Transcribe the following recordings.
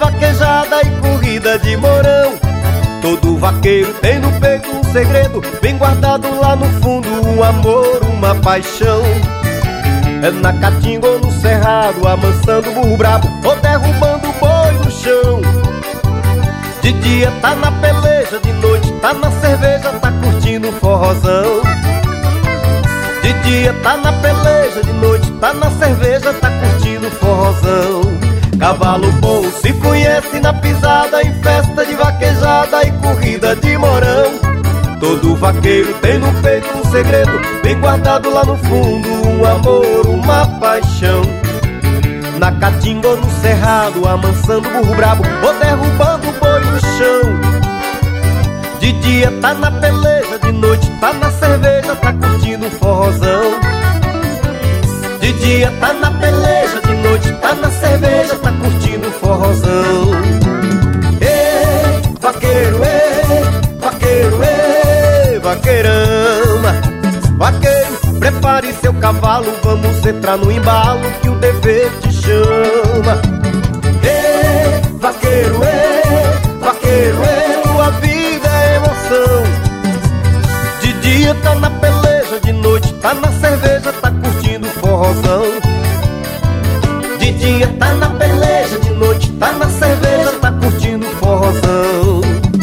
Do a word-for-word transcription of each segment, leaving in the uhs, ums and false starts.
vaquejada e corrida de morão. Todo vaqueiro tem no peito um segredo, bem guardado lá no fundo, um amor, uma paixão. É na caatinga ou no cerrado, amansando o burro brabo ou derrubando o boi no chão. De dia tá na peleja, de noite tá na cerveja, tá curtindo o forrozão. De dia tá na peleja, de noite tá na cerveja, tá curtindo o forrozão. Cavalo bom se conhece na pisada, em festa de vaquejada e corrida de morão. Todo vaqueiro tem no peito um segredo, bem guardado lá no fundo, um amor, uma paixão. Na caatinga ou no cerrado, amansando o burro brabo ou derrubando o boi no chão. De dia tá na peleja, de noite tá na cerveja, tá curtindo o forrozão. De dia tá na peleja, de noite tá na cerveja, tá curtindo o forrozão. Ei, vaqueiro, ei, vaqueiro, ei, vaqueirama. Vaqueiro, prepare seu cavalo, vamos entrar no embalo que o dever te chama. Ei, vaqueiro, ei, vaqueiro, ei, a vida é emoção. De dia tá na peleja, de noite tá na cerveja, tá curtindo o forrozão. De dia tá na peleja, de noite tá na cerveja, tá curtindo o forrozão.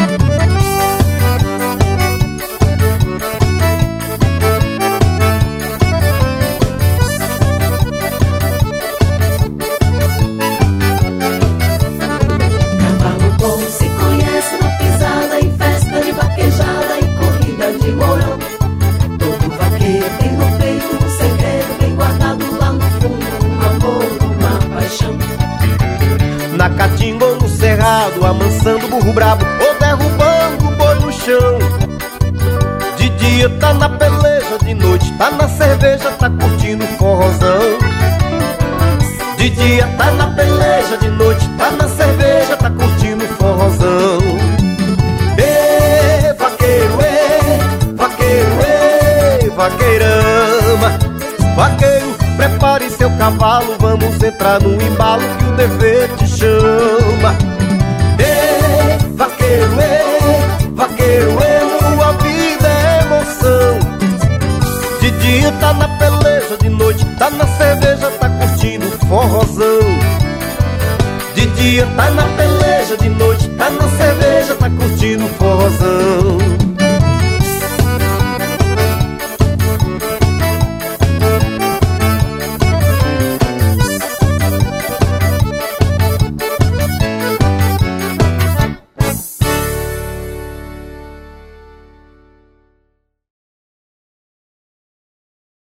Cavalo bom se conhece na pisada, em festa de vaquejada e corrida de morão. Todo vaqueiro tem no peito um segredo, bem guardado lá no fundo, um amor, uma paixão. Na caatinga ou no cerrado, amansando o burro brabo ou derrubando o boi no chão. De dia tá na peleja, de noite tá na cerveja, tá curtindo o forrozão. De dia tá na peleja, de noite tá na cerveja, tá curtindo o forrozão. Ê, vaqueiro, ê, vaqueiro, ê, vaqueirama. Vaqueiro, prepare seu cavalo, vamos entrar no embalo que o dever te chama. Ei, vaqueiro, ei, vaqueiro, ei, a vida é emoção. De dia tá na peleja, de noite tá na cerveja, tá curtindo o forrozão. De dia tá na peleja, de noite tá na cerveja, tá curtindo o forrozão.